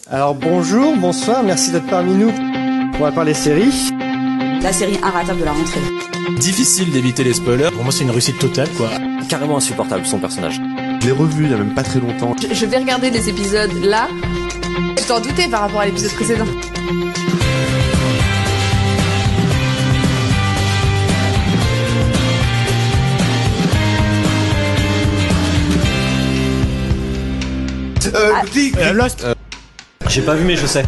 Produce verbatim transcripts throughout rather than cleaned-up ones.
Alors bonjour, bonsoir, merci d'être parmi nous. On va parler séries. La série inratable de la rentrée. Difficile d'éviter les spoilers. Pour moi, c'est une réussite totale, quoi. Carrément insupportable, son personnage. Je l'ai revu il y a même pas très longtemps. Je, je vais regarder les épisodes là. Tu t'en doutais par rapport à l'épisode précédent. Euh, ah. Dick, euh, Lost. Euh, j'ai pas vu, mais je sais.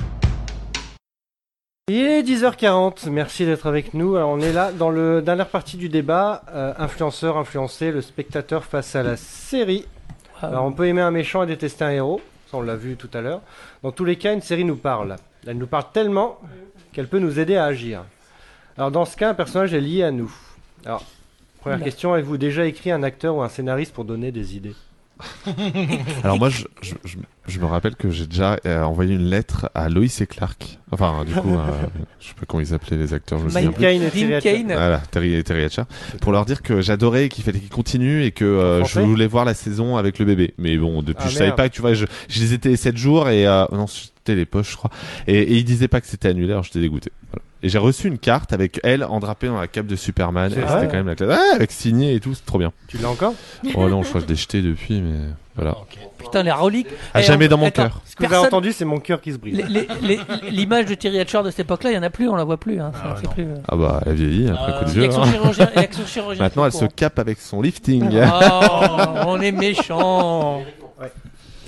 Il est dix heures quarante, merci d'être avec nous. Alors, on est là dans la dernière partie du débat, euh, influenceur, influencé, le spectateur face à la série. Alors on peut aimer un méchant et détester un héros, ça on l'a vu tout à l'heure. Dans tous les cas, une série nous parle. Elle nous parle tellement qu'elle peut nous aider à agir. Alors dans ce cas, un personnage est lié à nous. Alors, première Oula. question, avez-vous déjà écrit un acteur ou un scénariste pour donner des idées ? Alors moi, je, je, je, je me rappelle que j'ai déjà euh, envoyé une lettre à Lois et Clark. Enfin, du coup, euh, je sais pas comment ils s'appelaient les acteurs. Je Mike Caine et Terry Hatcher. Voilà, Terry et Terry Hatcher. Pour leur dire que j'adorais, qu'il fallait qu'ils continuent et que euh, je voulais voir la saison avec le bébé. Mais bon, depuis, ah, je merde. savais pas que tu vois, je, je les étais sept jours et euh, non, c'était les poches, je crois. Et, et ils disaient pas que c'était annulé, alors j'étais dégoûté. Voilà. Et j'ai reçu une carte avec elle endrapée dans la cape de Superman. Et c'était quand même la classe. Ah, avec signé et tout, c'est trop bien. Tu l'as encore ? Oh non, je crois que je l'ai jeté depuis, mais voilà. Okay. Putain, les reliques. À jamais dans mon cœur. Ce que vous avez entendu, c'est mon cœur qui se brise. Les, les, les, l'image de Terry Hatcher de cette époque-là, il y en a plus, on la voit plus. Hein. Ah, c'est plus... ah bah, elle vieillit après euh, coup de vieux. Hein. Maintenant, elle se cape avec son lifting. Oh, on est méchants. Ouais. Stéphane ?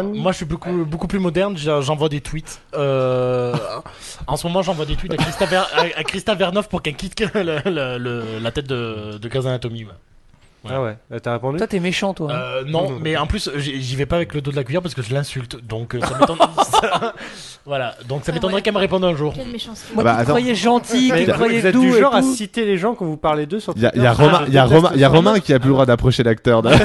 Moi, je suis beaucoup, beaucoup plus moderne. J'envoie des tweets. Euh, en ce moment, j'envoie des tweets à Christa, Ver, à, à Christa Vernoff pour qu'elle quitte le, le, le, la tête de, de Grey's Anatomy. Ouais. Ouais. Ah ouais, t'as répondu ? Toi, t'es méchant, toi. Euh, non, mmh. mais en plus, j'y vais pas avec le dos de la cuillère parce que je l'insulte. Donc, euh, ça m'étonnerait. Voilà, donc ça m'étonnerait ah ouais. qu'elle me réponde un jour. Quelle méchanceté. Moi, ah bah, qui croyais gentil, qui croyais vous êtes doux. Du genre et à tout. citer les gens quand vous parlez d'eux sur Twitter. Il y a, y a Romain, il y a Romain, il y a Romain qui a plus le droit d'approcher l'acteur. De...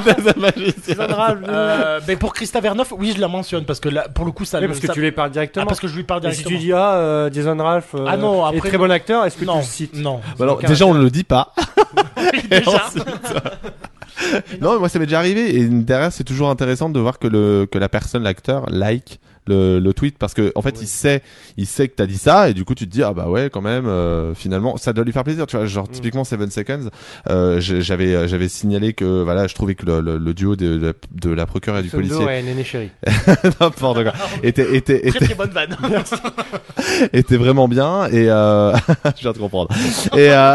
euh, mais pour Christa Vernoff, oui, je la mentionne parce que là, pour le coup, ça. Oui, parce que ça... tu lui parles directement. Ah, parce que je lui parle directement. Et si tu dis ah, euh, Jason Ralph euh, ah non, après, est très bon acteur, est-ce que non, tu le cites ? Non. Bah alors, déjà, on ne le dit pas. Déjà. Non, mais moi ça m'est déjà arrivé et derrière c'est toujours intéressant de voir que le que la personne, l'acteur, like le, le tweet parce que en fait oui. il sait il sait que t'as dit ça et du coup tu te dis ah bah ouais quand même euh, finalement ça doit lui faire plaisir, tu vois, genre mm. typiquement Seven Seconds euh, j'avais j'avais signalé que voilà je trouvais que le, le, le duo de, de, de la procureure et du Pseudo, policier ouais, Néné Chéri n'importe quoi était était était très très bonne vanne était vraiment bien et euh... je viens de comprendre et euh...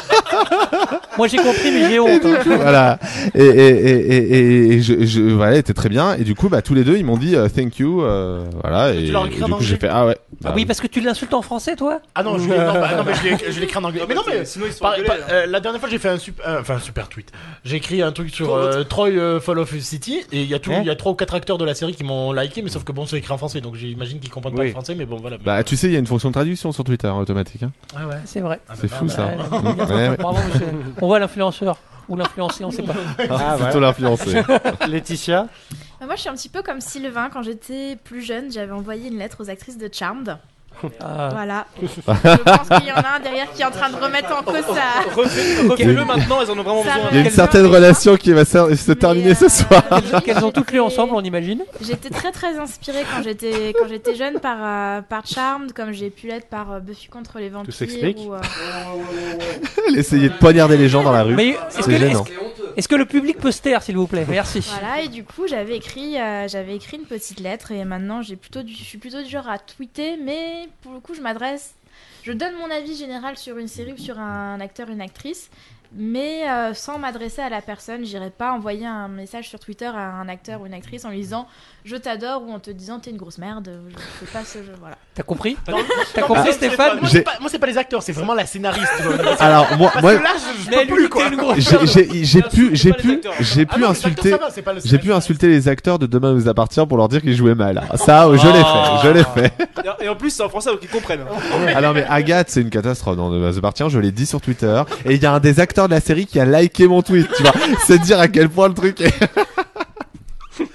Moi j'ai compris mais j'ai honte. Hein. Voilà. Et et et et, et je, je voilà, était très bien et du coup bah tous les deux ils m'ont dit uh, thank you euh, voilà et, et du coup j'ai fait ah ouais. Bah, ah oui parce que tu l'insultes en français toi. Ah non, je l'ai non, bah, non mais je l'ai écrit en anglais. Mais non mais sinon ils sont par, par, euh, la dernière fois j'ai fait un super euh, enfin un super tweet. J'ai écrit un truc sur euh, Troy euh, Fall of City et il y a tout il hein? y a trois ou quatre acteurs de la série qui m'ont liké mais sauf que bon c'est écrit en français donc j'imagine qu'ils comprennent oui. pas le français mais bon voilà. Mais bah euh... tu sais il y a une fonction de traduction sur Twitter automatique hein. Ah ouais, c'est vrai. Ah, c'est bah, fou bah, ça. Bah, bravo monsieur. On voit l'influenceur ou l'influencé, on sait pas. Ah, plutôt voilà. L'influencé. Laetitia ? Moi, je suis un petit peu comme Sylvain. Quand j'étais plus jeune, j'avais envoyé une lettre aux actrices de Charmed. Ah. Voilà. Je pense qu'il y en a un derrière qui est en train de remettre en cause ça. Refais-le maintenant, elles en ont vraiment besoin. Il y a une certaine relation qui va se terminer ce soir. Qu'elles ont toutes lues ensemble, on imagine. J'étais très très inspirée quand j'étais quand j'étais jeune par euh, par Charmed, comme j'ai pu l'être par euh, Buffy contre les vampires. Tout s'explique. Ou, euh... Elle essayait de poignarder les gens dans la rue. Mais est-ce que, est-ce, est-ce que le public peut se taire, s'il vous plaît ? Merci. Voilà, et du coup j'avais écrit euh, j'avais écrit une petite lettre et maintenant j'ai plutôt du, je suis plutôt du genre à tweeter, mais pour le coup je m'adresse, je donne mon avis général sur une série ou sur un acteur, une actrice, mais euh, sans m'adresser à la personne. J'irai pas envoyer un message sur Twitter à un acteur ou une actrice en lui disant je t'adore ou en te disant t'es une grosse merde. Je fais pas ce jeu, voilà. T'as compris ? T'as compris, Stéphane ? Moi c'est, pas, moi c'est pas les acteurs, c'est vraiment la scénariste. Alors moi, moi là, je, je peux plus quoi. J'ai, j'ai, j'ai pu, j'ai pu, j'ai pu ah insulter, va, j'ai pu insulter les acteurs de Demain nous appartient pour leur dire qu'ils jouaient mal. Ça, je l'ai fait, je l'ai fait. Et en plus c'est en français donc ils comprennent. Alors mais Agathe, c'est une catastrophe dans Demain nous appartient. Je l'ai dit sur Twitter et il y a un des acteurs de la série qui a liké mon tweet. Tu vois, c'est dire à quel point le truc est. Laurent ?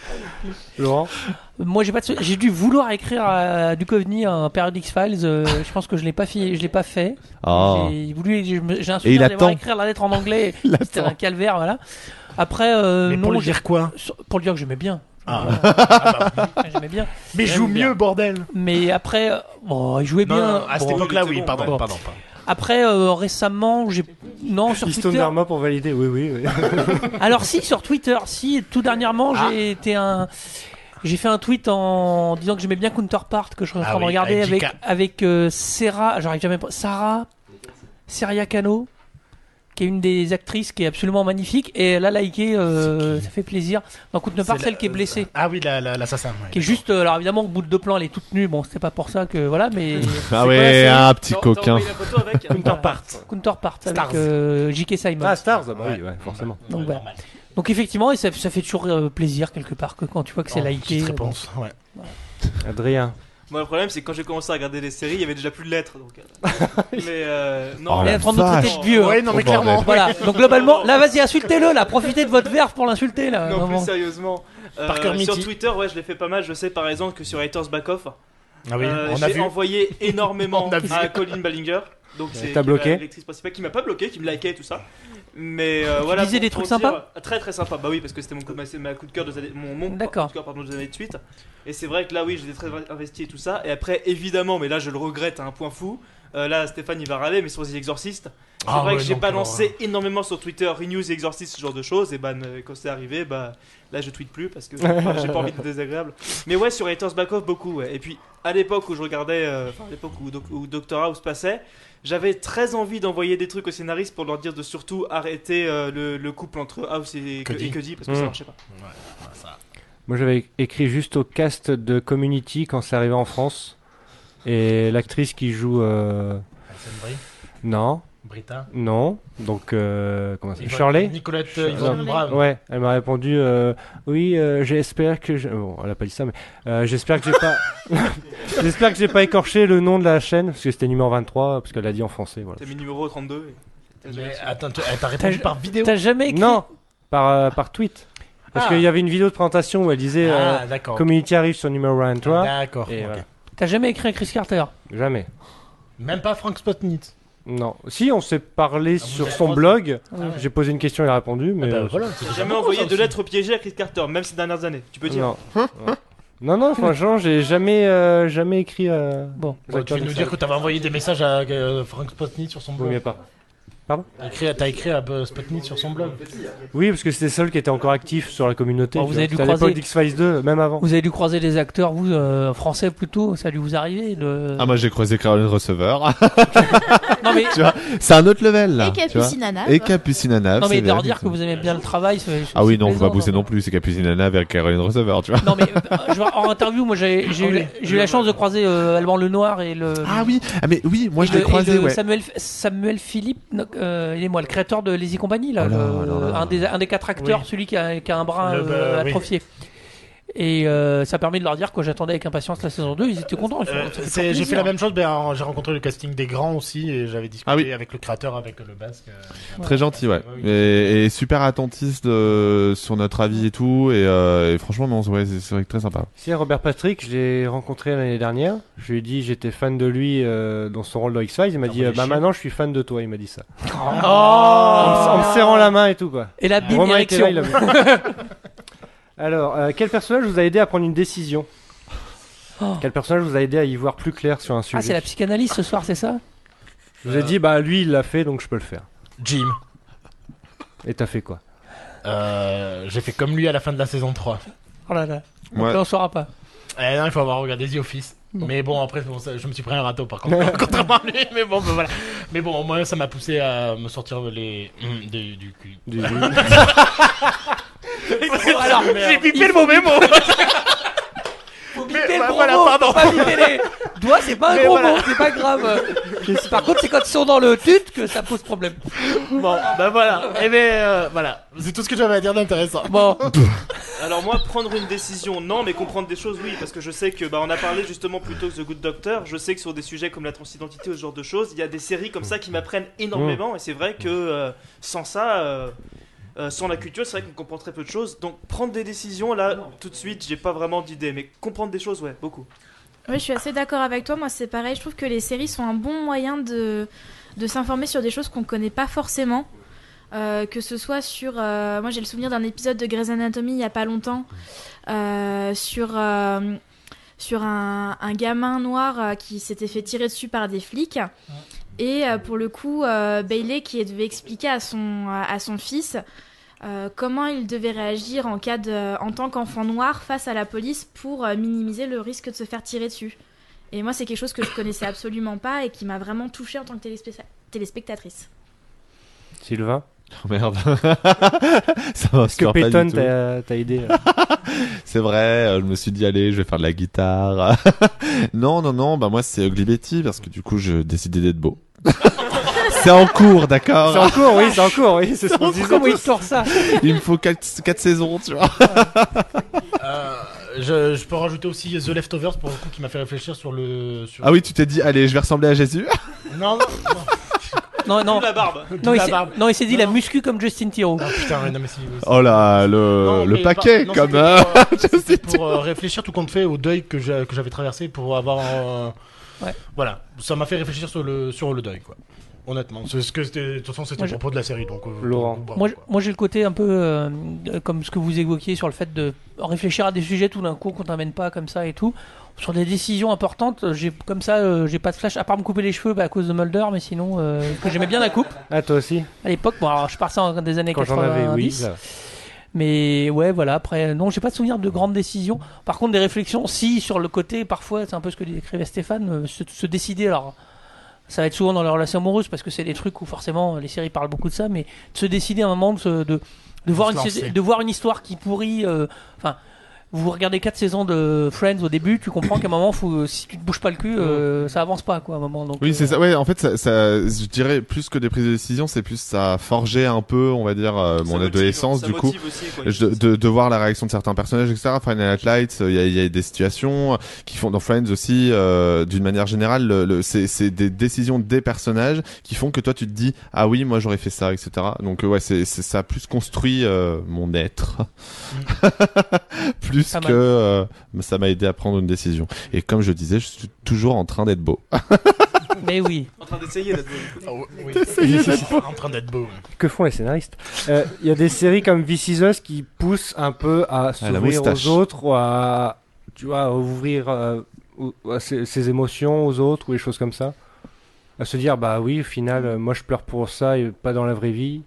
Moi j'ai pas de... j'ai dû vouloir écrire à Duchovny un Period X-Files, euh, je pense que je l'ai pas fait, je l'ai pas fait. Oh. J'ai voulu j'ai, j'ai un souvenir d'avoir écrire la lettre en anglais, c'était un calvaire voilà. Après euh, mais non, pour lui dire quoi ? Pour lui dire que j'aimais bien. Ah, ah bah, j'aimais bien. Mais joue mieux, bien. Bordel. Mais après, euh, bon, il jouait non, bien. Non, à cette bon, époque-là, oui, bon, pardon, bon. pardon, pardon. Après, euh, récemment, j'ai non sur Piston Twitter. d'Arma pour valider, oui, oui. oui. Alors si, sur Twitter, si. Tout dernièrement, ah. j'ai été un. J'ai fait un tweet en disant que j'aimais bien Counterpart, que je suis en train ah de oui, regarder avec avec, avec euh, Sarah, j'arrive jamais, Sarah, Seria Cano, qui est une des actrices qui est absolument magnifique, et elle a liké, euh, ça fait plaisir. Dans Counterpart, celle qui est blessée. Ah oui, la, la, l'assassin. Ouais, qui est juste, euh, alors évidemment, au bout de deux plans, elle est toute nue. Bon, c'était pas pour ça que voilà, mais. ah ouais, un petit coquin. Counterpart. Counterpart avec euh, J K. Simons. Ah Stars, bah oui, ouais, forcément. Donc voilà. Donc effectivement, et ça, ça fait toujours euh, plaisir quelque part que quand tu vois que c'est oh, liké. Réponse, bon. ouais. Adrien. Moi, le problème, c'est que quand j'ai commencé à regarder les séries, il y avait déjà plus de lettres. Donc, mais euh, non, oh, elle est en train de nous traiter de vieux. Ouais, non, mais clairement. Voilà. Donc globalement, là, vas-y, insultez-le, là. Profitez de votre verve pour l'insulter, là. Non, vraiment. plus sérieusement. Euh, sur Twitter, ouais, je l'ai fait pas mal. Je sais par exemple que sur Haters Back Off, ah oui, euh, on j'ai a vu. envoyé énormément à Colin Ballinger. Donc c'est t'as bloqué l'actrice principale qui m'a pas bloqué, qui me likait et tout ça. Mais euh, voilà. Tu disais des trucs sympas. Dire, très très sympa. Bah oui, parce que c'était mon coup, ma, ma coup de cœur de mon, mon D'accord. coup de cœur pardon des années de suite. Et c'est vrai que là oui, j'étais très investi et tout ça. Et après évidemment, mais là je le regrette à un point fou. Euh, là Stéphane il va râler, mais sur The Exorcist, c'est ah, vrai ouais, que j'ai balancé énormément sur Twitter Renew The Exorcist, ce genre de choses. Et bah quand c'est arrivé, bah là je tweete plus parce que j'ai pas envie d'être désagréable. Mais ouais, sur Haters Back Off beaucoup. Ouais. Et puis à l'époque où je regardais, enfin euh, à l'époque où, où Doctor House passait, j'avais très envie d'envoyer des trucs aux scénaristes pour leur dire de surtout arrêter euh, le, le couple entre House et Cuddy, parce que mmh. ça marchait pas. Ouais, ça. Moi j'avais écrit juste au cast de Community quand c'est arrivé en France. Et l'actrice qui joue. Euh... Alison Brie. Non. Brita. Non. Donc, euh, comment ça Shirley. Nicolette Yvonne Brave. Ouais, elle m'a répondu euh, oui, euh, j'espère que. Je... Bon, elle a pas dit ça, mais euh, j'espère que j'ai pas. j'espère que j'ai pas écorché le nom de la chaîne, parce que c'était numéro vingt-trois, parce qu'elle l'a dit en français. Voilà. T'as mis numéro trente-deux. Et... Mais attends, elle t'a répondu par vidéo. T'as jamais écrit. Non, par, euh, par tweet. Parce ah. qu'il y avait une vidéo de présentation où elle disait ah, euh, Community arrive sur numéro vingt-trois. Ah, d'accord. Et okay. voilà. T'as jamais écrit à Chris Carter? Jamais. Même pas Frank Spotnitz? Non. Si, on s'est parlé ah, sur son blog. Ah, ouais. J'ai posé une question, il a répondu. Mais ah bah, voilà, j'ai jamais envoyé de lettres piégées à Chris Carter, même ces dernières années. Tu peux dire? Non. ouais. Non, non, franchement, j'ai jamais, euh, jamais écrit. Euh... Bon. Ouais, tu veux nous dire que t'avais envoyé des messages à euh, Frank Spotnitz sur son blog? Oui, mais pas. Pardon? T'as écrit, t'as écrit à Spotnitz sur son blog? Oui, parce que c'était le seul qui était encore actif sur la communauté. Bon, vous avez dû croiser... à l'époque d'X-Files deux, même avant. Vous avez dû croiser des acteurs, vous, euh, français plutôt, ça a dû vous arriver le... Ah, moi j'ai croisé Caroline Receveur. Non, mais... tu vois, c'est un autre level là. Et Capucinana. Et Capucinana. Non, mais de leur dire que vous aimez bien le travail. C'est, ah oui, non, on va bosser non plus, c'est Capucinana avec Caroline Receveur, tu vois. Non, mais euh, je vois, en interview, moi j'ai, j'ai, eu, j'ai eu la chance de croiser euh, Alban Lenoir et le. Ah oui, ah, mais oui, moi je l'ai le, croisé, ouais. Samuel, Samuel Philippe, euh, il est moi, le créateur de Lazy Company, là, oh là, le, là, là. Un, des, un des quatre acteurs, oui. Celui qui a, qui a un bras le, euh, atrophié. Oui. Et euh, ça permet de leur dire que j'attendais avec impatience la saison deux, ils étaient contents. Euh, c'est, j'ai fait la même chose, ben, j'ai rencontré le casting des grands aussi et j'avais discuté ah oui. avec le créateur, avec le basque. Euh, Très gentil, ouais. Et, et super attentiste euh, sur notre avis et tout. Et, euh, et franchement, non, ouais, c'est, c'est vrai que très sympa. Si, Robert Patrick, je l'ai rencontré l'année dernière. Je lui ai dit j'étais fan de lui euh, dans son rôle dans X-Files. Il m'a dit euh, bah maintenant je suis fan de toi. Il m'a dit ça. Oh en, en me serrant la main et tout, quoi. Et la bime direction. Alors, euh, quel personnage vous a aidé à prendre une décision? oh. Quel personnage vous a aidé à y voir plus clair sur un sujet? Ah, c'est la psychanalyse ce soir, c'est ça? Je vous ai dit, bah lui il l'a fait donc je peux le faire. Jim. Et t'as fait quoi? euh, J'ai fait comme lui à la fin de la saison trois. Oh là là, donc ouais. Là on saura pas. Eh non, il faut avoir regardé The Office. Bon. Mais bon, après, bon, ça, je me suis pris un râteau par contre, contrairement à lui. Mais bon, ben, voilà. Mais bon, moi, ça m'a poussé à me sortir les hum, du, du cul. Du... Alors, j'ai pipé le mauvais mot. Faut piper le gros voilà, mot, pardon. Faut pas piper les doigts, c'est pas un mais gros voilà. Mot, c'est pas grave. Par contre, c'est quand ils sont dans le tut que ça pose problème. Bon, ben voilà. Et ben euh, voilà, c'est tout ce que j'avais à dire d'intéressant. Bon. Alors moi, prendre une décision, non, mais comprendre des choses, oui, parce que je sais que, bah, on a parlé justement plutôt de The Good Doctor. Je sais que sur des sujets comme la transidentité ou ce genre de choses, il y a des séries comme ça qui m'apprennent énormément, et c'est vrai que euh, sans ça. Euh, Euh, sans la culture, c'est vrai qu'on comprend très peu de choses. Donc prendre des décisions, là, tout de suite, j'ai pas vraiment d'idée. Mais comprendre des choses, ouais, beaucoup. Oui, je suis assez d'accord avec toi. Moi, c'est pareil. Je trouve que les séries sont un bon moyen de, de s'informer sur des choses qu'on connaît pas forcément. Euh, que ce soit sur... Euh, moi, j'ai le souvenir d'un épisode de Grey's Anatomy il n'y a pas longtemps, euh, sur, euh, sur un, un gamin noir euh, qui s'était fait tirer dessus par des flics. Et euh, pour le coup, euh, Bailey qui devait expliquer à son, à son fils euh, comment il devait réagir en, cas de, en tant qu'enfant noir face à la police pour euh, minimiser le risque de se faire tirer dessus. Et moi, c'est quelque chose que je connaissais absolument pas et qui m'a vraiment touchée en tant que téléspect- téléspectatrice. Sylvain ? Oh merde. Ça va. Est-ce que Peyton t'a, t'a aidé euh... C'est vrai, je me suis dit allez, je vais faire de la guitare. non, non, non, bah moi c'est Ugly Betty parce que du coup je décidais d'être beau. C'est en cours, d'accord. C'est en cours, oui, c'est en cours, oui. C'est, c'est ce qu'on disait. Comment il sort ça ? Il me faut quatre saisons, tu vois. euh, je, je peux rajouter aussi The Leftovers pour le coup qui m'a fait réfléchir sur le. Sur... Ah oui, tu t'es dit allez, je vais ressembler à Jésus. Non, non, non. Non, non. La barbe. Non, il la s'est, barbe. non, il s'est dit non, la non. muscu comme Justin Theroux. Ah, putain, non, mais si, oui, Oh là, le, non, le paquet, pas, non, comme. C'était euh... pour, euh, c'était pour euh, réfléchir tout compte fait au deuil que, j'ai, que j'avais traversé pour avoir. Euh... Ouais. Voilà, ça m'a fait réfléchir sur le, sur le deuil, quoi. Honnêtement, c'est ce que c'était, de toute façon, c'était moi, le propos de la série. Donc, euh, Laurent. donc, bravo, moi, quoi. moi, j'ai le côté un peu euh, comme ce que vous évoquiez sur le fait de réfléchir à des sujets tout d'un coup qu'on t'amène pas comme ça et tout. Sur des décisions importantes, j'ai comme ça, euh, j'ai pas de flash à part me couper les cheveux bah, à cause de Mulder, mais sinon, euh, que j'aimais bien la coupe Ah, toi aussi ? à l'époque. Bon, alors je pars ça en des années Quand j'en avais, oui. quatre-vingt-dix. Là. Mais ouais, voilà. Après, non, j'ai pas de souvenir de grandes décisions. Par contre, des réflexions, si sur le côté, parfois, c'est un peu ce que décrivait Stéphane, euh, se, se décider. Alors, ça va être souvent dans les relations amoureuses parce que c'est des trucs où forcément les séries parlent beaucoup de ça, mais de se décider à un moment de, se, de, de, voir, une, de voir une histoire qui pourrit. Enfin. Euh, vous regardez quatre saisons de Friends au début, tu comprends qu'à un moment, faut, si tu te bouges pas le cul, euh, ça avance pas, quoi, à un moment. Donc, oui, euh... c'est ça. Ouais, en fait, ça, ça, je dirais plus que des prises de décision, c'est plus ça a forgé un peu, on va dire, euh, mon motive, adolescence, du coup, aussi, quoi, je, de, de voir la réaction de certains personnages, et cetera. Friday Night Lights, il y a, y a des situations qui font dans Friends aussi, euh, d'une manière générale, le, le, c'est, c'est des décisions des personnages qui font que toi, tu te dis, ah oui, moi, j'aurais fait ça, et cetera. Donc, euh, ouais, c'est, c'est, ça a plus construit euh, mon être, plus que euh, ça m'a aidé à prendre une décision. Et comme je disais, je suis toujours en train d'être beau. Mais oui. En train d'essayer d'être beau. Oh, oui. D'essayer d'être beau. En train d'être beau. Que font les scénaristes ? Il euh, y a des séries comme This Is Us qui poussent un peu à s'ouvrir aux autres ou à, tu vois, à ouvrir euh, à ses, ses émotions aux autres ou des choses comme ça. À se dire, bah oui, au final, euh, moi je pleure pour ça et pas dans la vraie vie.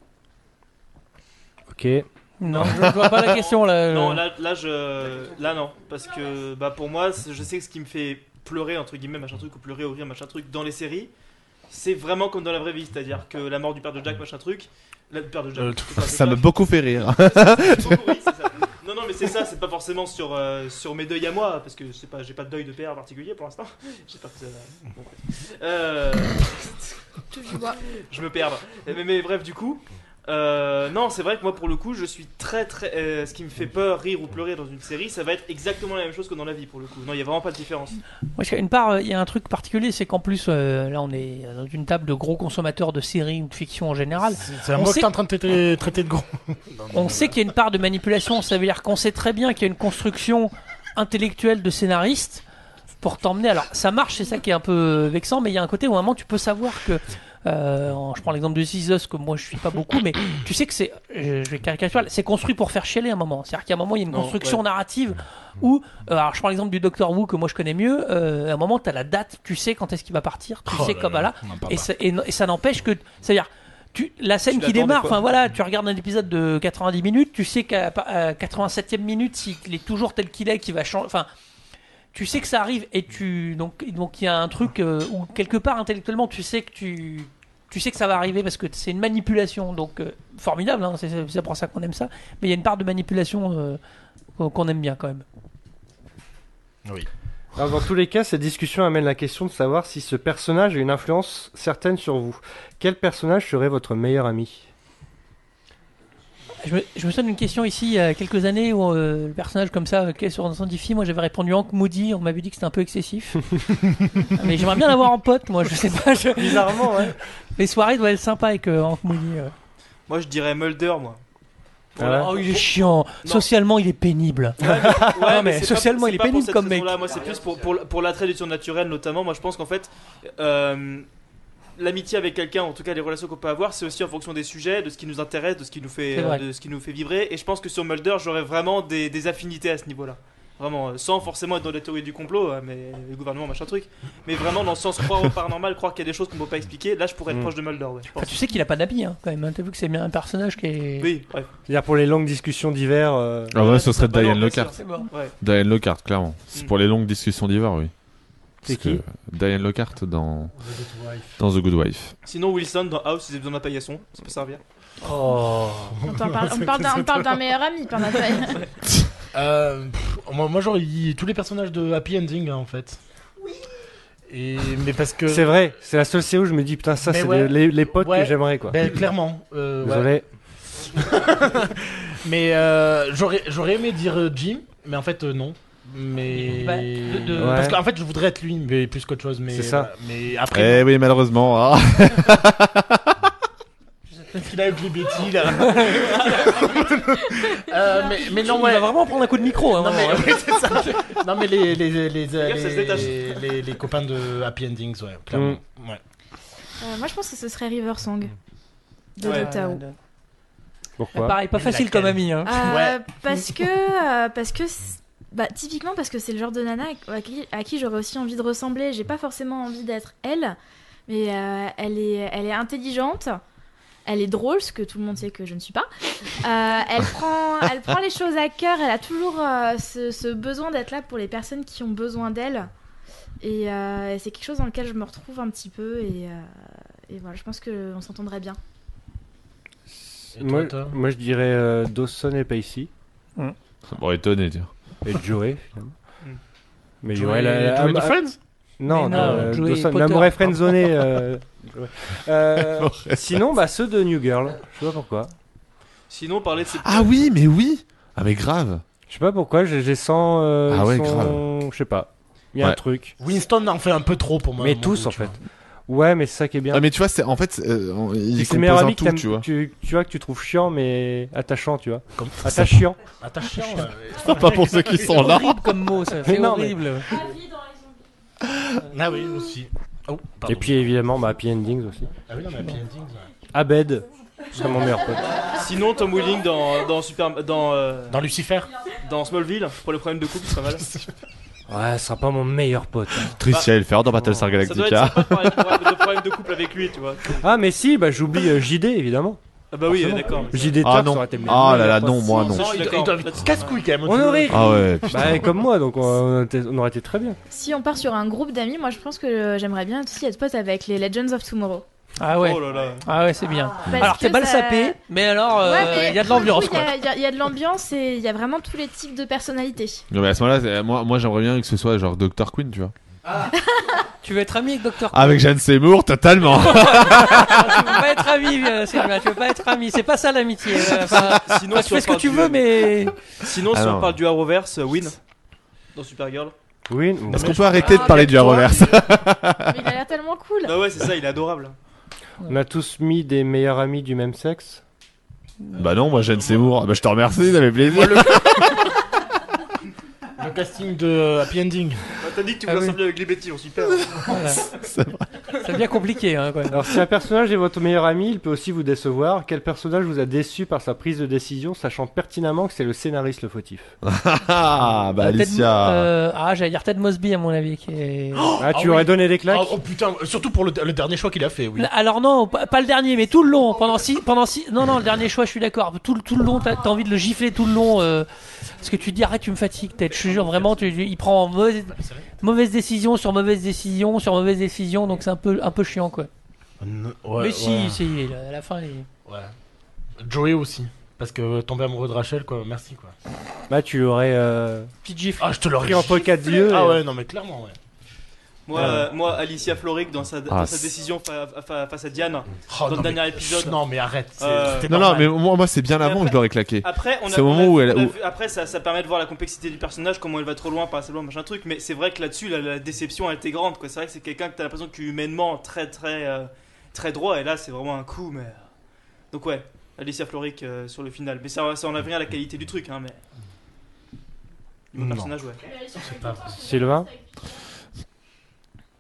Ok. Non, je vois pas la question là. Non, là, là, je, là non, parce que bah pour moi, je sais que ce qui me fait pleurer entre guillemets machin truc ou pleurer ou rire machin truc dans les séries, c'est vraiment comme dans la vraie vie, c'est-à-dire que la mort du père de Jack machin truc, la du père de Jack. Euh, de ça Jack. m'a beaucoup fait rire. C'est ça, c'est beaucoup, oui, c'est ça. Non non mais c'est ça, c'est pas forcément sur euh, sur mes deuils à moi parce que c'est pas, j'ai pas de deuil de père particulier pour l'instant. J'espère que ça va. Bon, bref. Euh... je me perds. Mais, mais bref du coup. Euh, non, c'est vrai que moi pour le coup, je suis très très. Euh, ce qui me fait peur, rire ou pleurer dans une série, ça va être exactement la même chose que dans la vie pour le coup. Non, il y a vraiment pas de différence. Moi, une part, il y a un truc particulier, c'est qu'en plus, euh, là, on est dans une table de gros consommateurs de séries ou de fiction en général. C'est, c'est à moi que t'es en train de traiter, traiter de gros. Non, non, on non, sait non. qu'il y a une part de manipulation. Ça veut dire qu'on sait très bien qu'il y a une construction intellectuelle de scénaristes pour t'emmener. Alors, ça marche, c'est ça qui est un peu vexant, mais il y a un côté où à un moment, tu peux savoir que. Euh, je prends l'exemple de This Is Us que moi je suis pas beaucoup, mais tu sais que c'est, je vais caricaturer, c'est construit pour faire chialer à un moment. C'est-à-dire qu'à un moment il y a une non, construction ouais. narrative où, euh, alors je prends l'exemple du Docteur Who que moi je connais mieux. Euh, à un moment t'as la date, tu sais quand est-ce qu'il va partir, tu oh sais comme voilà, et, et, et ça n'empêche que, c'est-à-dire tu, la scène qui démarre, enfin voilà, tu regardes un épisode de quatre-vingt-dix minutes, tu sais qu'à à quatre-vingt-septième minute, s'il est toujours tel qu'il est, qu'il va changer, enfin. Tu sais que ça arrive et tu donc donc il y a un truc euh, où quelque part intellectuellement tu sais que tu tu sais que ça va arriver parce que c'est une manipulation donc euh, formidable hein, c'est, c'est pour ça qu'on aime ça, mais il y a une part de manipulation euh, qu'on aime bien quand même. Oui. Alors dans tous les cas, cette discussion amène la question de savoir si ce personnage a une influence certaine sur vous. Quel personnage serait votre meilleur ami ? Je me, je me souviens d'une question ici il y a quelques années où euh, le personnage comme ça qui est sur Incendify, moi j'avais répondu Hank Moody, on m'avait dit que c'était un peu excessif. Mais j'aimerais bien l'avoir en pote, moi je sais pas. Je... Bizarrement, ouais. Les soirées doivent être sympas avec euh, Hank Moody. Euh. Moi je dirais Mulder, moi. Voilà. Oh, il est chiant. Non. Socialement, il est pénible. Ouais, mais, ouais, non, mais, mais socialement, pas, il est pénible comme mec. Moi, c'est plus pour, pour, pour l'attrait du surnaturel, notamment. Moi, je pense qu'en fait, euh, l'amitié avec quelqu'un, en tout cas les relations qu'on peut avoir, c'est aussi en fonction des sujets, de ce qui nous intéresse, de ce qui nous fait, euh, de ce qui nous fait vibrer. Et je pense que sur Mulder, j'aurais vraiment des, des affinités à ce niveau-là. Vraiment, euh, sans forcément être dans la théorie du complot, euh, mais le gouvernement, machin truc. Mais vraiment dans le sens croire au paranormal, croire qu'il y a des choses qu'on ne peut pas expliquer. Là, je pourrais être mmh. proche de Mulder. Ouais, je pense. Enfin, tu sais qu'il a pas d'habit, hein, quand même. T'as vu que c'est bien un personnage qui est. Oui, ouais. C'est-à-dire pour les longues discussions d'hiver. Euh... Ah ouais, ouais ce serait Diane Lockhart. Ouais. Diane Lockhart, clairement. C'est mmh. pour les longues discussions d'hiver, oui. C'est qui Diane Lockhart dans... dans The Good Wife. Sinon, Wilson dans House, ils ont besoin d'un paillasson, ça peut servir. Oh. On, parle, on parle, d'un, on parle d'un meilleur ami, par notre euh, Moi, moi j'aurais dit tous les personnages de Happy Ending, hein, en fait. Oui. Et, mais parce que... C'est vrai, c'est la seule série où je me dis, putain, ça, mais c'est ouais, les, les potes ouais, que j'aimerais, quoi. Ben, clairement. Euh, Désolé. Ouais. mais euh, j'aurais, j'aurais aimé dire euh, Jim, mais en fait, euh, non. Mais bah, de, de... Ouais. Parce qu'en fait je voudrais être lui mais plus qu'autre chose mais c'est ça euh, mais après eh oui malheureusement hein. Il a eu les bêtises là. euh, mais, mais non ouais. Il va vraiment prendre un coup de micro hein, non, mais, ouais, c'est ça. Non mais les les les les, les, les, les, les copains de Happy Endings ouais clairement mm. ouais. Euh, moi je pense que ce serait River Song de ouais, Tao. Pourquoi pareil pas facile comme ami hein. Euh, ouais. Parce que euh, parce que bah, typiquement parce que c'est le genre de nana à qui, à qui j'aurais aussi envie de ressembler. J'ai pas forcément envie d'être elle, mais euh, elle, est, elle est intelligente, elle est drôle, ce que tout le monde sait que je ne suis pas. Euh, elle, prend, elle prend les choses à cœur, elle a toujours euh, ce, ce besoin d'être là pour les personnes qui ont besoin d'elle. Et euh, c'est quelque chose dans lequel je me retrouve un petit peu. Et, euh, et voilà, je pense qu'on s'entendrait bien. Moi, moi je dirais euh, Dawson et Pacey. Mmh. Ça m'aurait étonné, tiens. Et Joey, finalement. Mm. Mais Joey, la, Joey de Friends Non, non euh, Dawson, L'amour est friendzoné. euh, euh, sinon, bah, ceux de New Girl. Je sais pas pourquoi. Sinon, parler de ces... Ah oui, mais oui Ah, mais grave Je sais pas pourquoi, j'ai, j'ai sens... Euh, ah ouais, sont... grave. Je sais pas. Il y a ouais. un truc. Winston en fait un peu trop pour moi. Mais tous, goût, en fait. Ouais, mais c'est ça qui est bien. Ah, mais tu vois, c'est, en fait, euh, il c'est le meilleur ami tout, que tu vois. Tu, tu vois que tu trouves chiant, mais attachant, tu vois. Comme attachant. Attachant. Ouais. Pas pour ceux qui sont là. C'est horrible comme mot, ça. C'est horrible. Mais... Ah oui, aussi. Oh, et puis évidemment, bah, Happy Endings aussi. Ah oui, non, mais Happy Endings. Ouais. Abed, c'est mon meilleur pote. Sinon, Tom Welling dans dans Super dans euh, dans Lucifer, dans Smallville pour les problèmes de couple, c'est pas mal. Ouais, ce sera pas mon meilleur pote. Tricia bah, Elfer dans Battlestar Galactica. Ça doit être sympa de parler de problèmes de couple avec lui, tu vois. Ah, mais si, bah j'oublie euh, J D évidemment. Ah bah oui, euh, d'accord. J D ah Turk, non. ça aurait été Ah là là, non, moi non. non il, il doit être casse-couille quand même. On aurait. Ah ouais. Bah comme moi, donc on, on aurait été très bien. Si on part sur un groupe d'amis, moi je pense que j'aimerais bien aussi être pote avec les Legends of Tomorrow. Ah ouais. Oh là là. Ah ouais, c'est bien. Parce alors t'es mal ça... sapé, mais alors il euh, ouais, y a de l'ambiance quoi. Il y, y a de l'ambiance et il y a vraiment tous les types de personnalités. Non mais à ce moment-là, moi, moi j'aimerais bien que ce soit genre docteur Quinn, tu vois. Ah. Tu veux être ami avec docteur Quinn? Avec Jeanne Seymour, totalement. Tu veux pas être ami, Sylvain, tu veux pas être ami, c'est pas ça l'amitié. Enfin, sinon, tu fais ce que tu veux, mais. Sinon, si on parle du Arrowverse, Win dans Supergirl. Win. Est-ce qu'on peut arrêter de parler du Arrowverse? Il a l'air tellement cool. Bah ouais, c'est ça, il est adorable. On a tous mis des meilleurs amis du même sexe. Bah non, moi Jeanne Seymour. Bah je te remercie, ça fait plaisir. Le casting de Happy Ending. Bah, t'as dit que tu voulais ah, oui. avec les bêtises, on super. Voilà. C'est, c'est bien compliqué. Hein, quoi. Alors si un personnage est votre meilleur ami, il peut aussi vous décevoir. Quel personnage vous a déçu par sa prise de décision, sachant pertinemment que c'est le scénariste le fautif? Ah bah Alicia. Euh, ah j'allais dire Ted Mosby à mon avis. Qui est... oh, ah tu ah, aurais oui. donné des claques. Oh, oh putain, surtout pour le, le dernier choix qu'il a fait, oui. Alors non, pas, pas le dernier, mais tout le long. Pendant six, pendant six. Non non, le dernier choix, je suis d'accord. Tout, tout le long, t'as, t'as envie de le gifler tout le long. Euh, parce que tu te dis arrête, tu me fatigues, Ted. Je te jure vraiment, tu, il prend mauvaise, mauvaise décision sur mauvaise décision sur mauvaise décision, donc c'est un peu un peu chiant quoi. Ouais, mais si, ouais. si, à la fin. Il... Ouais. Joey aussi. Parce que tomber amoureux de Rachel, quoi, merci quoi. Bah, tu l'aurais. Euh... Petite gifle. Ah, je te l'aurais pris entre quatre yeux. Ah et... ouais, non, mais clairement, ouais. Moi, euh, moi Alicia Florrick, dans sa, ah, dans sa décision fa- fa- face à Diane, oh, dans le dernier épisode. Non, mais arrête. C'est, euh... Non, non, mais moi, moi c'est bien avant que je l'aurais claqué. Après, on a, c'est au moment où elle. elle... Où... Vu, après, ça, ça permet de voir la complexité du personnage, comment elle va trop loin, pas assez loin, machin truc. Mais c'est vrai que là-dessus, la, la déception, elle était grande, quoi. C'est vrai que c'est quelqu'un que t'as l'impression que humainement, très, très, euh, très droit. Et là, c'est vraiment un coup, mais. Donc, ouais, Alicia Florrick euh, sur le final. Mais ça, ça enlève rien à la qualité du truc, hein, mais. Le personnage, ouais. Sylvain?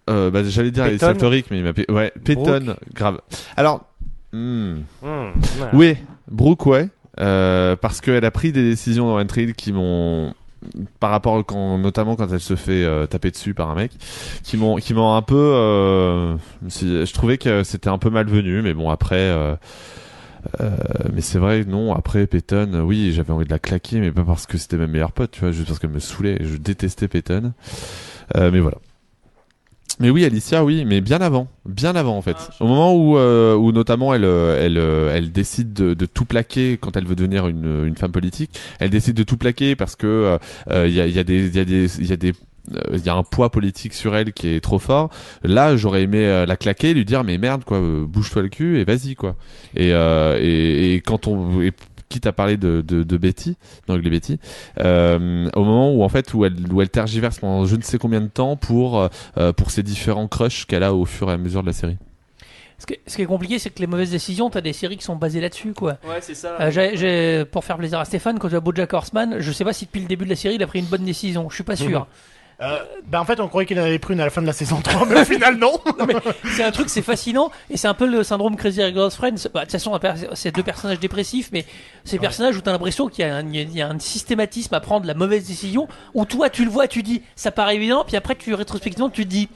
euh, bah, j'allais dire Peyton. Alicia Fleury, mais il m'a payé. Ouais, Peyton, grave. Alors, hmm, Mmh, voilà. oui, Brooke, ouais, euh, parce qu'elle a pris des décisions dans One Tree Hill qui m'ont, par rapport quand, notamment quand elle se fait euh, taper dessus par un mec, qui m'ont, qui m'ont un peu, euh, si, je trouvais que c'était un peu malvenu, mais bon après. Euh, Euh, mais c'est vrai, non, après Peyton, euh, oui, j'avais envie de la claquer, mais pas parce que c'était ma meilleure pote, tu vois, juste parce qu'elle me saoulait. Je détestais Peyton. Euh, mais voilà. Mais oui, Alicia, oui, mais bien avant, bien avant en fait. Au moment où, euh, où notamment elle, elle, elle décide de, de tout plaquer quand elle veut devenir une, une femme politique. Elle décide de tout plaquer parce que il euh, y a, y a des, il y a des, il y a des il y a un poids politique sur elle qui est trop fort. Là, j'aurais aimé euh, la claquer, lui dire mais merde quoi, euh, bouge-toi le cul et vas-y quoi. Et, euh, et, et quand on et, quitte à parler de, de, de Betty, d'Angly Betty, euh, au moment où en fait où elle où elle tergiverse pendant je ne sais combien de temps pour euh, pour ces différents crushs qu'elle a au fur et à mesure de la série. Ce qui, est, ce qui est compliqué, c'est que les mauvaises décisions, t'as des séries qui sont basées là-dessus, quoi. Ouais, c'est ça. Euh, j'ai, j'ai, pour faire plaisir à Stéphane, quand tu as BoJack Horseman, je sais pas si depuis le début de la série, il a pris une bonne décision. Je suis pas sûr. Euh, bah en fait on croyait qu'il en avait pris une à la fin de la saison trois mais au final non. Non, mais c'est un truc, c'est fascinant et c'est un peu le syndrome Crazy Ex-Girlfriend. Bah, de toute façon c'est deux personnages dépressifs, mais ces personnages où t'as l'impression qu'il y a, un, il y a un systématisme à prendre la mauvaise décision, où toi tu le vois, tu dis ça paraît évident, puis après tu rétrospectivement tu te dis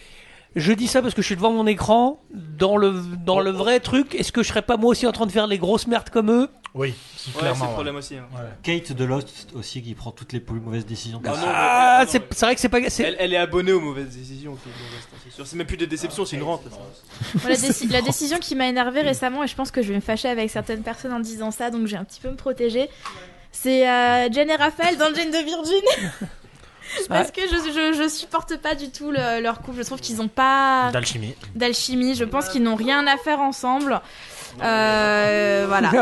je dis ça parce que je suis devant mon écran dans le, dans le vrai truc, est-ce que je serais pas moi aussi en train de faire les grosses merdes comme eux? Oui, c'est Ouais, clairement. c'est le ouais. problème aussi. hein. Ouais. Kate de Lost aussi qui prend toutes les plus mauvaises décisions. Ah non, mais- Ah, ah, non, c'est, c'est vrai que c'est pas. C'est... Elle, elle est abonnée aux mauvaises décisions. Qui est mauvaise, c'est sûr. C'est même plus des déceptions, c'est une rente. là, ça. Moi, la, déci- la décision qui m'a énervée récemment, et je pense que je vais me fâcher avec certaines personnes en disant ça, donc je vais un petit peu me protéger, c'est euh, Jen et Raphaël dans Jane de Virgin. Parce que je, je, je supporte pas du tout le- leur couple. Je trouve qu'ils ont pas D'alchimie. d'alchimie. Je pense qu'ils n'ont rien à faire ensemble. Euh, voilà.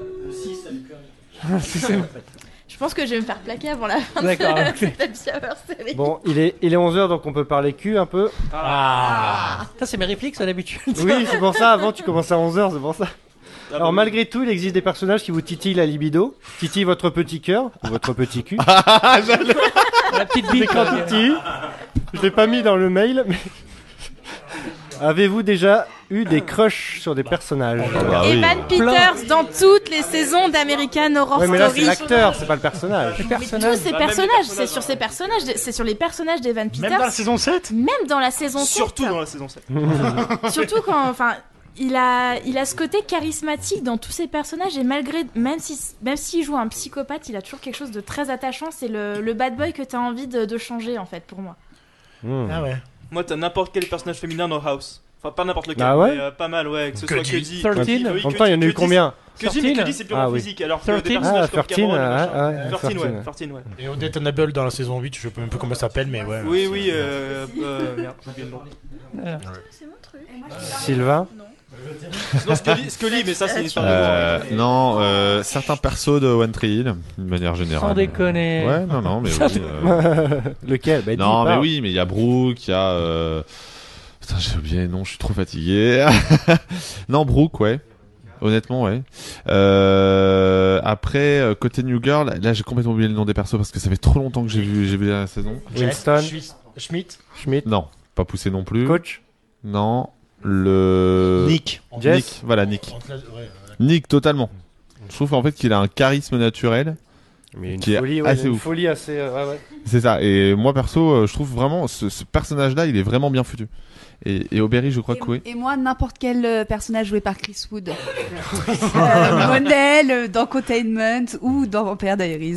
Je pense que je vais me faire plaquer avant la fin de D'accord, cette ok. cette happy hour série. Bon, il est, il est onze heures, donc on peut parler cul un peu. Ah. Ça, c'est mes répliques, ça d'habitude. Oui, c'est pour ça, avant tu commences à onze heures, c'est pour ça. Ah, Alors bah, malgré tout, il existe des personnages qui vous titillent la libido, titillent votre petit cœur, ou votre petit cul. La petite bite. Quand quoi. titille, je l'ai pas mis dans le mail, mais... Avez-vous déjà eu des crushs sur des personnages? Bah oui. Evan Peters dans toutes les saisons d'American Horror Ouais, mais là c'est Story. l'acteur, c'est pas le personnage. Les Mais personnages. tous ces Bah, même les personnages, personnages, c'est sur ces personnages, c'est sur les personnages d'Evan Même dans la Peters, saison sept. même dans la saison sept. Surtout dans la saison sept. Surtout quand, enfin, il a, il a ce côté charismatique dans tous ses personnages et malgré, même si, même s'il joue un psychopathe, il a toujours quelque chose de très attachant. C'est le, le bad boy que t'as envie de, de changer en fait pour moi. Hmm. Ah ouais. Moi, t'as n'importe quel personnage féminin dans House. Enfin, pas n'importe lequel, Ah ouais mais euh, pas mal, ouais. Que ce soit Cody. Cody. treize. Cody, En oui, En même temps, il y en a eu Cody, combien? Cody, mais treize. Cody, c'est purement Ah oui. physique. Alors que treize. des personnages Ah, comme treize, Cameron, ouais, machin. ouais, ouais, treize, treize, ouais. ouais. treize, ouais. Et Odette Annable dans la saison huit, je sais même plus comment ça s'appelle, mais ouais. Oui, oui, euh. euh merde, j'ai oublié le nom. C'est mon truc. Sylvain? Sinon, Scully, Scully, mais ça, c'est une histoire de Euh, genre. non, euh, certains persos de One Tree Hill, d'une manière générale. Sans déconner. Ouais, non, non, mais Ça oui. euh, Lequel? Bah, dis, Non, mais parle. oui, mais il y a Brooke, il y a. Euh... Putain, j'ai oublié, non, je suis trop fatigué. Non, Brooke, ouais. Honnêtement, ouais. Euh... Après, euh, côté New Girl, là, j'ai complètement oublié le nom des persos parce que ça fait trop longtemps que j'ai vu, j'ai vu la saison. Winston, Schmidt. Schmidt. Schmidt, Non, pas poussé non plus. Coach, Non, le. Nick. Jess. Nick, voilà, Nick. Entre la- ouais, ouais. Nick, totalement. Je trouve en fait qu'il a un charisme naturel. mais une Qui est folie, ouais, assez une ouf. folie assez, euh, ouais, ouais. C'est ça. Et moi, perso, euh, je trouve vraiment ce, ce personnage-là, il est vraiment bien foutu. Et, et Aubery, je crois Et, que oui. et moi, n'importe quel euh, personnage joué par Chris Wood. euh, Monel euh, dans Containment ou dans Vampire Diaries.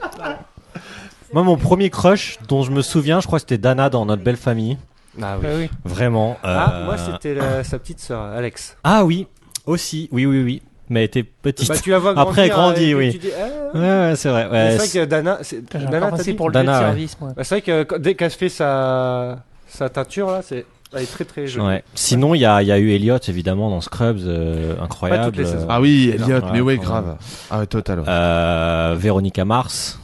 Moi, mon premier crush dont je me souviens, je crois que c'était Dana dans Notre Belle Famille. Ah oui. Ah oui. Vraiment. Ah, euh, moi c'était la- sa petite sœur, Alex. Ah oui, aussi. Oui, oui, oui. Mais elle était petite. Bah, tu la vois Après, elle grandir, grandit, et puis oui. tu dis, ah. Ouais, ouais, c'est vrai. Ouais, C'est vrai que Dana, c'est J'ai Dana, encore t'as passé dit pour le Dana, lieu de ouais. service, moi. Bah, c'est vrai que quand- dès qu'elle fait sa sa teinture là, c'est elle est très très jolie. ouais. Sinon, il y a, il y a eu Elliot, évidemment, dans Scrubs, euh, incroyable. Pas toutes les saisons. Ah oui, C'est Elliot, là. mais Ouais, ouais, quand grave. Ah ouais, total. ouais. Euh, Véronica Mars.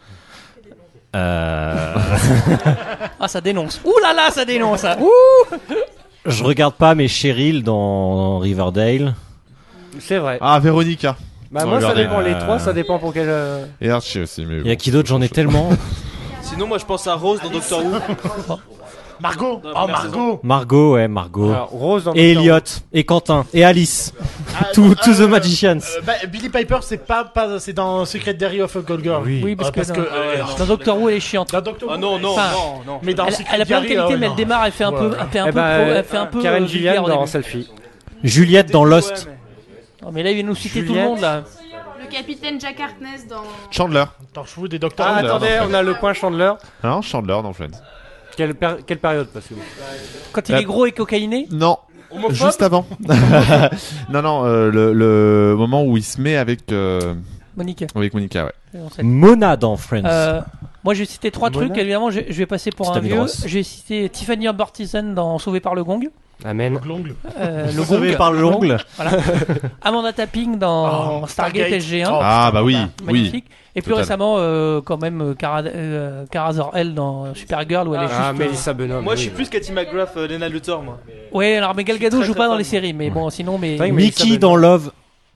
Euh, Ah, ça dénonce. Ouh là là, ça dénonce. ça. Ouh. je regarde pas, mais Cheryl dans Riverdale. C'est vrai. Ah, Véronica. Bah moi ça regardez. dépend les Euh, trois, ça dépend pour quel. euh, Et Archie aussi, mais Il y a qui d'autre? J'en ai tellement. Sinon, moi, je pense à Rose dans Doctor Who. Margot. Oh Margot. Margot, ouais, Margot. Alors, Rose dans Et Doctor Elliot, et Quentin, et Alice. Ah, To, non, to euh, the Magicians. euh, bah, Billie Piper, c'est pas, pas c'est dans Secret Diary of a Gold Girl. Oui. Oui, parce, Ah, parce que, que, dans, euh, dans Doctor Who, elle est chiante. Dans Doctor Ah Who, non, non, Enfin, non, non. Mais dans Elle, Secret elle a plein de Diary, qualités, euh, mais elle non. démarre, elle fait un peu, Ouais. elle fait un Eh peu, bah, pro- elle fait un peu. Karen euh, Gillian vulgaire au dans début. Selfie. Juliette dans Lost. Ouais, mais- Oh, mais là, il vient nous citer tout le Juliette. monde là. Le capitaine Jack Harkness dans. Chandler. Torchwood et Doctor Ah, Who. attendez, on a le point Chandler. Non, Chandler dans Friends. Quelle, per- quelle période parce que... Quand il Euh, est gros et cocaïné. Non. Juste avant. non, non, euh, le, le moment où il se met avec, euh, Monica. avec Monica, ouais. On sait. Mona dans Friends. Euh, moi, je vais citer trois Mona. trucs. Évidemment, je, je vais passer pour C'est un Tammy vieux. Gross. Je vais citer Tiffany Amber Thiessen dans Sauvé par le Gong. Amen. L'ongle. Euh, le Sauvé Gong. par le l'ongle. Voilà. Amanda Tapping dans Oh, Stargate, Stargate. S G un. Oh, Ah, bah oui, oui. Magnifique. Et plus Total. récemment, euh, quand même, euh, Cara, euh, Cara Zor-El dans Supergirl où elle est Ah, juste. euh, Melissa Benoît. Moi, oui. je suis plus Cathy McGrath, euh, Lena Luthor, moi. Ouais, alors mais Gal Gadot très, joue très pas dans fan. les séries, mais bon, sinon, mais. vrai que Melissa Mickey Benoît. dans Love.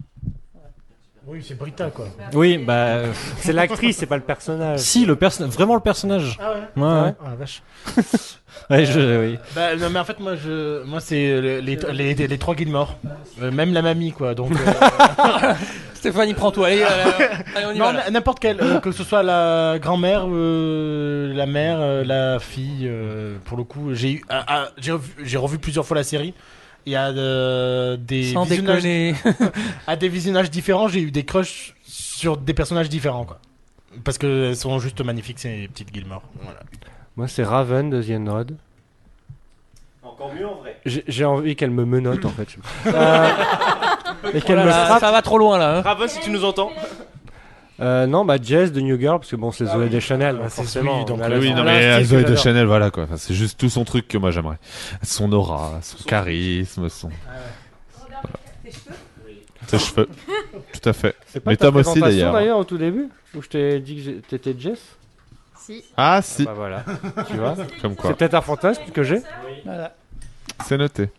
Oui, c'est Brita quoi. Oui, bah. C'est l'actrice, c'est pas le personnage. Si, le personnage, vraiment le personnage. Ah ouais. Ouais, ouais. Oh la vache. Ouais, je, oui. Bah non mais en fait moi je moi c'est les, les, les, les, les trois Gilmore. Euh, même la mamie quoi donc. Euh... Stéphane, il prend tout. Allez, allez, allez, on y non va. là. n- n'importe quelle euh, que ce soit la grand-mère, euh, la mère, euh, la fille. Euh, pour le coup j'ai eu ah, ah, j'ai revu, j'ai revu plusieurs fois la série. Il y a euh, des Sans visionnages déconner. à des visionnages différents j'ai eu des crushs sur des personnages différents quoi. Parce que elles sont juste magnifiques ces petites Gilmore. Voilà. Moi, c'est Raven de The Android. Encore mieux en vrai. J'ai j'ai envie qu'elle me menote en fait. Euh, et qu'elle Oh là me là, frappe. ça va trop loin là. hein. Raven, si tu nous entends. Euh, non, bah Jess de New Girl, parce que bon, c'est Zoé Deschanel, donc c'est forcément. Zoé, donc, on a euh, la- Oui, on non, a mais un euh, style Zoé que j'adore. Deschanel, voilà quoi. Enfin, c'est juste tout son truc que moi j'aimerais. Son aura, son charisme, son. Voilà. Ses cheveux. Tout à fait. C'est pas Mais ta Tom aussi présentation, d'ailleurs. d'ailleurs au tout début, où je t'ai dit que j'ai- t'étais Jess. Si. Ah si, Bah voilà, tu vois. comme quoi. C'est peut-être un fantasme que j'ai. Voilà. C'est noté.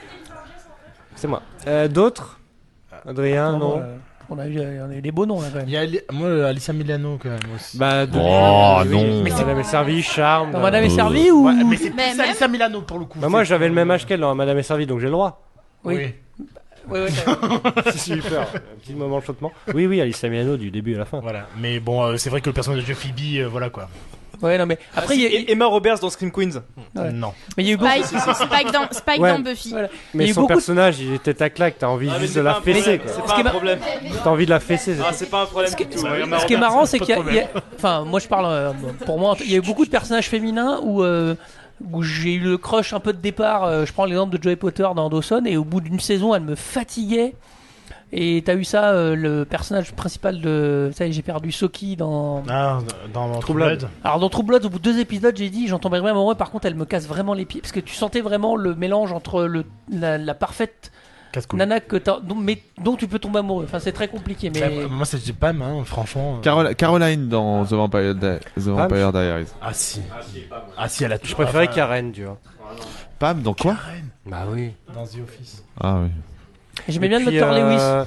C'est moi. Euh, D'autres Adrien, non. Euh, on, a eu, on a eu des beaux noms là quand même. Il y a Ali- moi euh, Alicia Milano quand même aussi. Bah, de... Oh, oui, non. Mais Madame est servie, charme. Non, euh, Madame est Euh, servie ou. Ouais, mais c'est Mais plus même- Alicia Milano pour le coup. Bah, moi, C'est- j'avais le même âge qu'elle dans Madame est servie, donc j'ai le droit. Oui. Ouais, ouais, t'as- Super. Un petit moment de flottement. Oui, oui, Alice Milano du début à la fin. Voilà, mais bon, euh, c'est vrai que le personnage de Phoebe, euh, voilà quoi. ouais, non, mais après, Ah, il si, y a, et Emma Roberts dans Scream Queens. Ouais. Non. mais il y a eu beaucoup. Spike, Spike dans, Spike Ouais. dans Buffy. Voilà. Mais Il y a eu son beaucoup de- personnage, il était à claque, t'as envie Ah, mais juste c'est de pas la un problème, fesser. quoi. C'est Ce pas qui un m'a- problème. T'as envie de la fesser. Ah, c'est pas un problème du tout. Emma Ce qui est Roberts, marrant, c'est pas qu'il de y a, il y a- enfin, moi je parle euh, pour moi, il y a eu beaucoup de personnages féminins où, euh, où j'ai eu le crush un peu de départ. euh, je prends l'exemple de Joey Potter dans Dawson, et au bout d'une saison, elle me fatiguait. Et t'as eu ça, euh, le personnage principal de, ça y est, j'ai perdu Soki dans. Ah, dans, dans True Blood. Blood. Alors dans True Blood, au bout de deux épisodes, j'ai dit, j'en tomberai vraiment amoureux. Par contre, elle me casse vraiment les pieds parce que tu sentais vraiment le mélange entre le, la, la parfaite Casse-couille. nana que t'as, dont, mais dont tu peux tomber amoureux. Enfin, c'est très compliqué, mais. Bah, moi, c'est Pam, hein, franchement. euh. Carol- Caroline dans The Vampire, Di- The Vampire Diaries. Ah si. Ah si, elle a tout. Je préférais enfin, Karen, tu vois. Pam, dans quoi Karen, Bah oui. dans The Office. Ah oui. J'aimais bien le Puis, docteur Lewis. euh,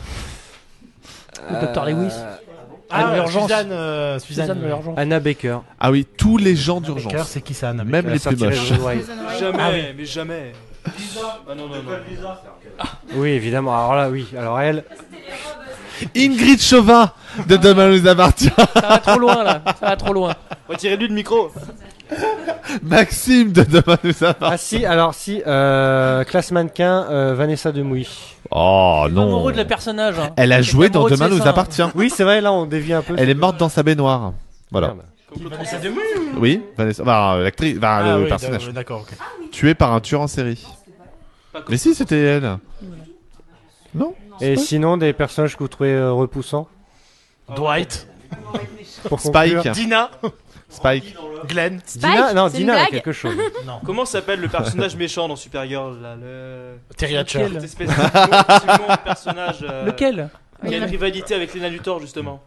Le docteur Lewis. Ah, Ah, l'urgence. Suzanne, euh, Suzanne, Suzanne de ouais. l'urgence. Anna Baker. Ah oui, tous les gens Baker, d'urgence. c'est qui ça, Anna Même Baker les plus moches. Jamais, Ah oui. mais jamais. Ah non, non, non. Oui, évidemment. Alors là, oui. Alors elle, Ingrid Chauvin de Demain nous appartient. Ça va trop loin là, ça va trop loin. Retirez-lui le micro. Maxime de Demain nous ah appartient. si, alors si, euh, classe mannequin, euh, Vanessa Demouy. Oh non. Amoureux de le personnage. hein. Elle a J'étais joué dans amoureux de Demain ses nous seins. appartient. Oui, c'est vrai. Là, on dévie un peu. Elle est morte dans sa baignoire. Voilà. Merde. Vanessa Demouy. Oui, Vanessa, enfin, l'actrice, enfin, Ah le oui, personnage. d'accord, ok. Tué par un tueur en série. Pas Mais si, c'était elle. Non. Et sinon, des personnages que vous trouvez euh, repoussants. Dwight, Pour conclure. Spike. Dina, Spike. Glenn. Dina, non, c'est une Dina a blague quelque chose. Comment s'appelle le personnage méchant dans Supergirl là, le... Terry Hatcher. Lequel Cette espèce de second personnage. euh, Lequel Qui a une rivalité avec Lena Luthor justement.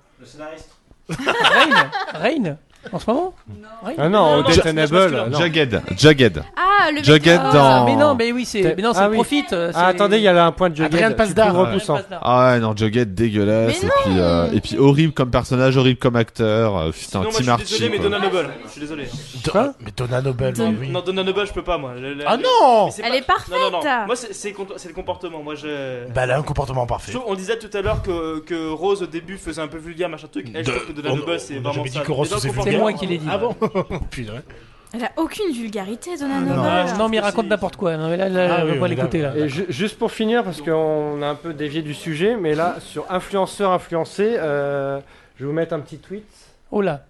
Rain Rain En ce moment Rain Ah non, Non, non, Death c'est Enable. masculin. non. Jughead. Jughead. Ah Ah, le mec Jughead ah, dans. Mais non, mais oui, c'est, mais non, c'est Ah le oui. profit. euh, Ah, c'est- attendez, il y a un point de Jughead. Adrien Tu Pasdar. trouves repoussant. Adrien Pasdar. Ah ouais, non, Jughead dégueulasse. Mais Et puis, euh, et puis horrible comme personnage, horrible comme acteur. Euh, Putain, Sinon, moi, Tim je suis désolé, Archie. mais quoi. Donna Noble. Je suis désolé. Quoi Mais Donna Noble, Don- mais oui. Non, Donna Noble, je peux pas, moi. Le- le- Ah le- non mais c'est Elle pas- est parfaite. Non, non, non. Moi, c'est c'est con- c'est le comportement. Moi, je. Bah, elle a un comportement parfait. Je trouve- on disait tout à l'heure que, que Rose au début faisait un peu vulgaire, machin truc. Elle, je De- trouve que Donna on- Noble, c'est on a vraiment jamais dit ça. que Rose Mais dans le faisait comportement- C'est moi qui l'ai dit. Ah bon Putain. Elle a aucune vulgarité, Donna Non. Noble. Ah, Non, mais il que raconte c'est- n'importe quoi. Non, mais là, là Ah oui, on va on est l'écouter là. d'accord. Et ju- juste pour finir, parce qu'on a un peu dévié du sujet, mais là, sur influenceur, influencé, euh, je vais vous mettre un petit tweet. Oh là.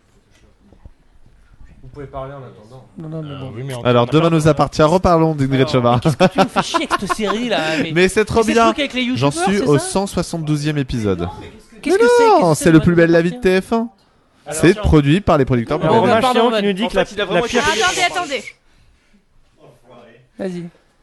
Vous pouvez parler en attendant. Non, non, mais Euh, bon. oui, mais on- Alors, on a demain pas- nous appartient. Reparlons d'Ingrid Alors, Chauvin. Tu nous fais chier avec cette série là. Mais, Mais c'est trop c'est bien. le truc avec les J'en youtubeurs, suis c'est au ça cent soixante-douzième épisode. Qu'est-ce Mais que c'est non, Qu'est-ce que c'est le plus belle la vie de Bastien T F un. Alors, C'est tiens. produit par les producteurs Alors, Blue on Bell. va Romain pardon, Chion Van. qui nous dit En que la, fait, il a la vraiment pire... été- Ah, attendez, attendez. Vas-y.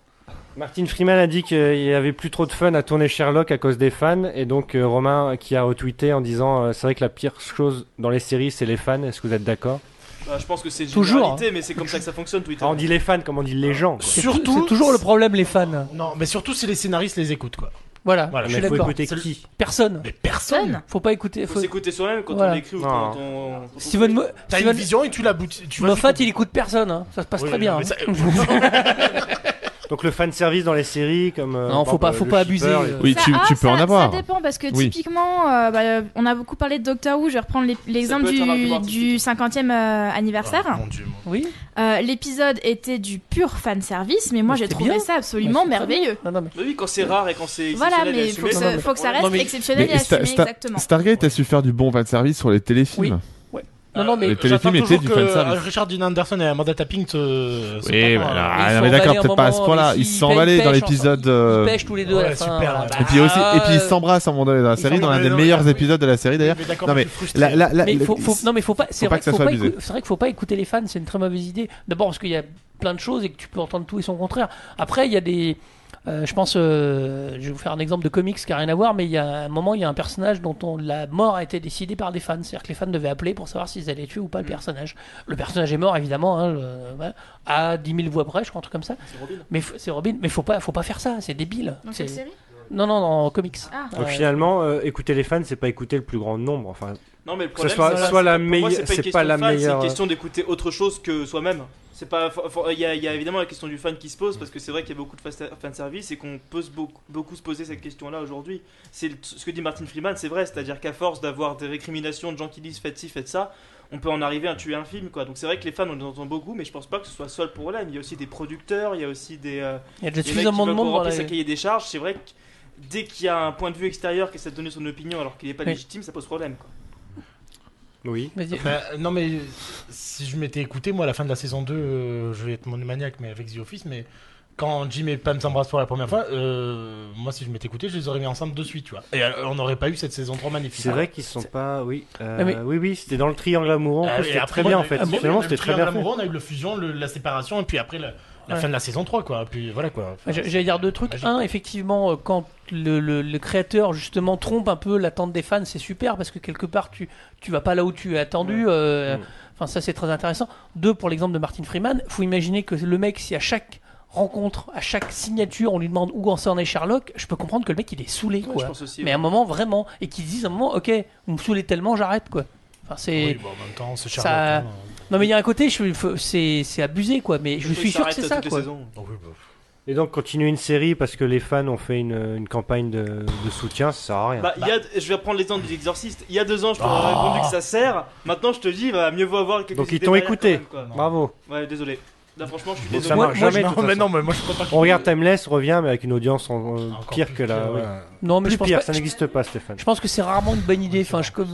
Martin Freeman a dit qu'il y avait plus trop de fun à tourner Sherlock à cause des fans, et donc euh, Romain qui a retweeté en disant euh, c'est vrai que la pire chose dans les séries c'est les fans. Est-ce que vous êtes d'accord? Bah, je pense que c'est une Toujours, généralité, mais c'est comme ça que ça fonctionne, Twitter. Ah, on dit les fans comme on dit les gens. quoi. C'est Surtout- tou- c'est toujours le problème, les fans. Non, mais surtout si les scénaristes les écoutent, quoi. Voilà, Voilà, je Mais suis faut d'accord. écouter C'est le- qui? Personne. Mais personne. Faut pas écouter. Faut Faut... s'écouter soi-même quand Voilà. on écrit ou Non. quand on. quand on- Steven, Mo... T'as Steven... une vision et tu la boutes. Tu vas Moffat, jusqu'au il écoute personne. Hein. Ça se passe Oui, très bien. mais hein. ça- Donc le fan service dans les séries comme. euh, Non, faut par pas- exemple, faut le pas shipper, abuser, les- euh. Oui, Ça- tu, ah, tu peux ça- en avoir. Ça dépend parce que Oui. typiquement, euh, bah, on a beaucoup parlé de Doctor Who. Je vais reprendre l'ép- l'exemple peut être un argument du, artistique. du cinquantième euh, anniversaire. Ah, mon Dieu, mon- Oui. Euh, L'épisode était du pur fan service, mais moi Mais j'ai c'était trouvé bien. ça absolument Ouais, c'est très merveilleux. Non, non, mais... Mais oui, quand c'est rare et quand c'est. Voilà, exceptionnel et mais il faut assumé, que, ça ça, pose faut que ça pas de reste Non, mais- exceptionnel Mais et Star- assumé Star- exactement. Stargate a su faire du bon fan service sur les téléfilms. Oui. Non, non, mais Les téléfilms J'attends étaient toujours du que fanservice. Richard Dean Anderson et Amanda Tapping se. se Oui, tapent, bah, hein. alors, ils ah, sont mais d'accord, emballés peut-être un pas à ce moment, point-là. mais Ils s'ils se sont pêchent, emballés dans pêchent l'épisode. ensemble. euh, Ils pêchent tous les deux à la Ouais, fin. super, voilà. ouais. Bah, Et puis aussi, et puis ils euh, s'embrassent à un moment donné dans la ils série, dans l'un s'embrassent, des non, meilleurs mais- épisodes de la série d'ailleurs. Mais d'accord, Non mais je suis frustré. là, là, là, Mais le- faut, faut- non mais faut pas. C'est faut pas vrai que ça qu'il faut soit pas. abusé. écou- C'est vrai qu'il faut pas écouter les fans. C'est une très mauvaise idée. D'abord parce qu'il y a plein de choses et que tu peux entendre tout et son contraire. Après il y a des. euh, je pense. euh, je vais vous faire un exemple de comics qui a rien à voir, mais il y a un moment il y a un personnage dont on, la mort a été décidée par des fans. C'est-à-dire que les fans devaient appeler pour savoir s'ils allaient tuer ou pas le personnage. Le personnage est mort évidemment. Hein, le- voilà, à dix mille voix près, je crois un truc comme ça. C'est Robin. Mais f- c'est Robin. Mais faut pas. Faut pas faire ça. C'est débile. Dans C'est- quelle série Non non en comics. Ah. Donc Euh, finalement, euh, écouter les fans, c'est pas écouter le plus grand nombre. Enfin, Non, mais le Que ce problème, soit- c'est- soit c'est- la pour moi, meilleure- c'est pas, une c'est question pas de la fan, c'est meilleure- une question d'écouter autre chose que soi-même. C'est pas, for- for- il y, a- il y a évidemment la question du fan qui se pose parce que c'est vrai qu'il y a beaucoup de fan service et qu'on peut se beaucoup, beaucoup se poser cette question-là aujourd'hui. C'est le- ce que dit Martin Freeman, c'est vrai, c'est-à-dire qu'à force d'avoir des récriminations de gens qui disent faites ci, faites ça, on peut en arriver à tuer un film, quoi. Donc c'est vrai que les fans on en entend beaucoup, mais je pense pas que ce soit seul problème. Il y a aussi des producteurs, il y a aussi des euh, Il y a déjà des mecs qui suffisamment de veulent qu'on monde dans remplisse la. un cahier des charges. C'est vrai que dès qu'il y a un point de vue extérieur qui essaie de donner son opinion alors qu'il n'est pas Oui. légitime, ça pose problème, quoi. oui. Vas-y. Bah, non mais si je m'étais écouté, moi à la fin de la saison deux, euh, je vais être monomaniaque mais avec The Office, mais quand Jim et Pam s'embrassent pour la première fois, euh, moi si je m'étais écouté, je les aurais mis ensemble de suite, tu vois. Et euh, on n'aurait pas eu cette saison trois magnifique. C'est vrai qu'ils sont pas. Oui. euh, Ah, mais- Oui, oui, c'était dans le triangle amoureux. En Ah, plus, et c'était après, très bien moi, en fait. ah, bon, Finalement, le c'était très triangle bien fait. amoureux, on a eu le fusion, le- la séparation et puis après la, la Ouais. fin de la saison trois, quoi. Puis voilà quoi. Enfin, J'- J'allais dire deux trucs. magique. Un, effectivement, euh, quand le, le- le créateur justement trompe un peu l'attente des fans, c'est super parce que quelque part tu tu vas pas là où tu es attendu. euh, Mm. Enfin, ça c'est très intéressant. Deux, pour l'exemple de Martin Freeman, faut imaginer que le mec, si à chaque rencontre, à chaque signature, on lui demande où en s'en est Sherlock, je peux comprendre que le mec il est saoulé, Ouais, quoi. je pense aussi, Mais ouais. à un moment vraiment, et qu'il se dise à un moment, ok, vous me saoulez tellement, j'arrête, quoi. Enfin, c'est. oui, bon, en même temps, c'est ça- Charlotte. hein. Non mais il y a un côté, je- faut- c'est c'est abusé, quoi. Mais je Il suis sûr que s'arrête c'est à ça, toutes les quoi. saisons. Donc, oui, bah, Et donc, continuer une série parce que les fans ont fait une, une campagne de, de soutien, ça sert à rien. Bah, il y a, je vais reprendre l'exemple de l'Exorciste. Il y a deux ans, je t'aurais Oh. répondu que ça sert. Maintenant, je te dis, va mieux vaut avoir quelques Donc, ils idées t'ont derrière écouté. quand même, quoi. Bravo. Ouais, désolé. Là, franchement, je suis Bon, désolé. ça Moi- marche moi, jamais. de non, toute mais façon. non, mais moi je crois pas. On regarde Timeless, revient, mais avec une audience en- euh, Encore pire plus que la. pire, oui. ouais. Non mais Plus je pense pire, pas. ça n'existe pas, Stéphane. Je pense que c'est rarement une bonne idée. Enfin, je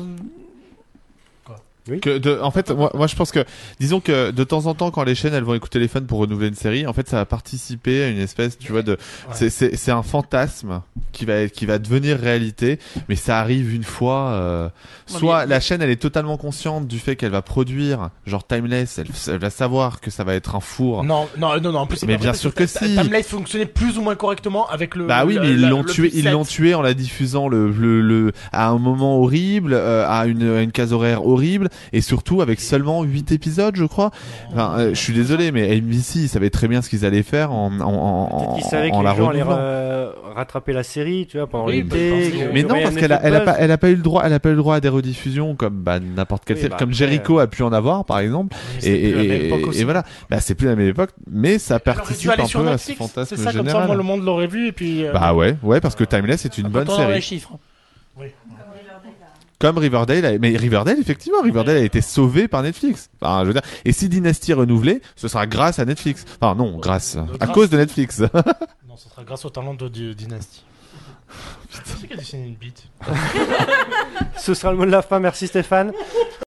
Que de, en fait, moi, moi, je pense que, disons que de temps en temps, quand les chaînes elles vont écouter les fans pour renouveler une série, en fait, ça va participer à une espèce, tu vois, de, c'est, c'est, c'est un fantasme qui va, être- qui va devenir réalité, mais ça arrive une fois. Euh, Non, soit mais- la chaîne elle est totalement consciente du fait qu'elle va produire, genre Timeless, elle, elle va savoir que ça va être un four. Non, non, non, non, en plus, c'est Mais pas bien vrai, sûr parce que si. Timeless fonctionnait plus ou moins correctement avec le. Bah oui, le- mais ils la- l'ont le tué, plus ils l'ont sept. tué en la diffusant le, le, le, à un moment horrible, euh, à une, à une case horaire horrible, et surtout avec seulement huit épisodes, je crois. Enfin, euh, je suis désolé, mais A B C, ils savaient très bien ce qu'ils allaient faire en, en, en, Ils savaient en que la les gens allaient renouvelant. euh, rattraper la série, tu vois, pendant Oui, l'été. bah, Mais non, parce qu'elle a, elle a pas, elle a pas eu le droit, elle a pas eu le droit à des rediffusions comme bah, n'importe quelle Oui, série, bah, comme après, Jericho a pu en avoir, par exemple. Mais Et, c'était plus la même et, époque et, aussi. et voilà, bah, c'est plus la même époque, mais ça Elle aurait dû participe aller un sur peu à ce Netflix, fantasme c'est ça, comme général. ça, moi, le monde l'aurait vu, et puis. euh, Bah ouais, ouais, parce que Timeless est une bonne Quand on enlève les série. chiffres. Comme Riverdale, a- mais Riverdale, effectivement, Riverdale a été sauvé par Netflix. Enfin, je veux dire, et si Dynasty est renouvelé, ce sera grâce à Netflix. Enfin, non, grâce, à grâce. cause de Netflix. Non, ce sera grâce au talent de, de Dynasty. Qui c'est qui a dessiné une bite? Ce sera le mot de la fin. Merci Stéphane.